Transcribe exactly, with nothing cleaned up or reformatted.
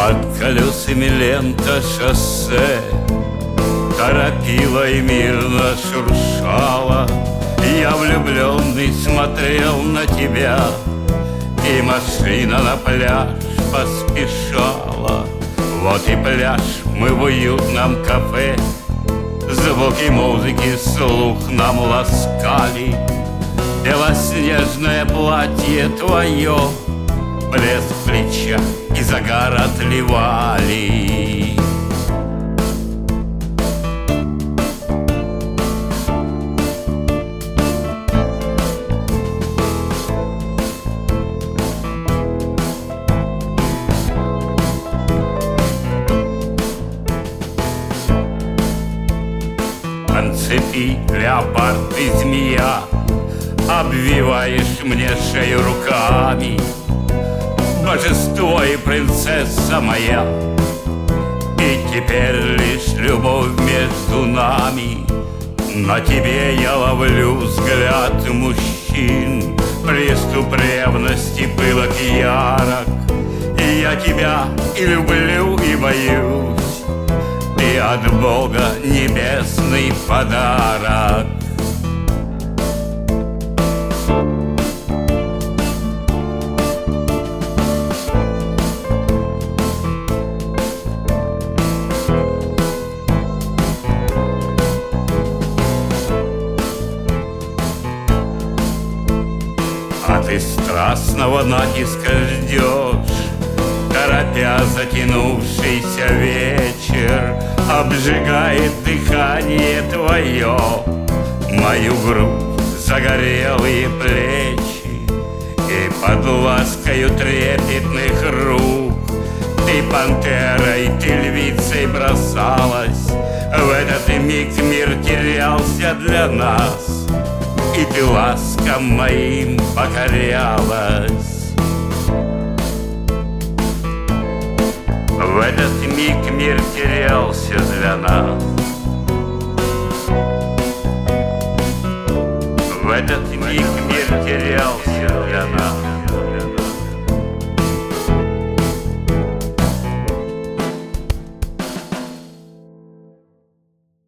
Под колесами лента шоссе торопила и мирно шуршала. Я влюбленный смотрел на тебя, и машина на пляж поспешала. Вот и пляж, мы в уютном кафе, звуки музыки слух нам ласкали. Белоснежное платье твое, блеск плеча и загар отливали. Цепи, леопард и змея, обвиваешь мне шею руками. Божество и принцесса моя, и теперь лишь любовь между нами. На тебе я ловлю взгляд мужчин, приступ ревности пылок ярок. И я тебя и люблю, и боюсь, ты от Бога небесный подарок. А ты страстного натиска ждешь, торопя затянувшийся вечер. Обжигает дыхание твое мою грудь, загорелые плечи. И под ласкою трепетных рук ты пантерой, ты львицей бросалась. В этот миг мир терялся для нас, и ты ласкам моим покорялась. В этот миг мир терялся для нас. В этот миг мир терялся для нас.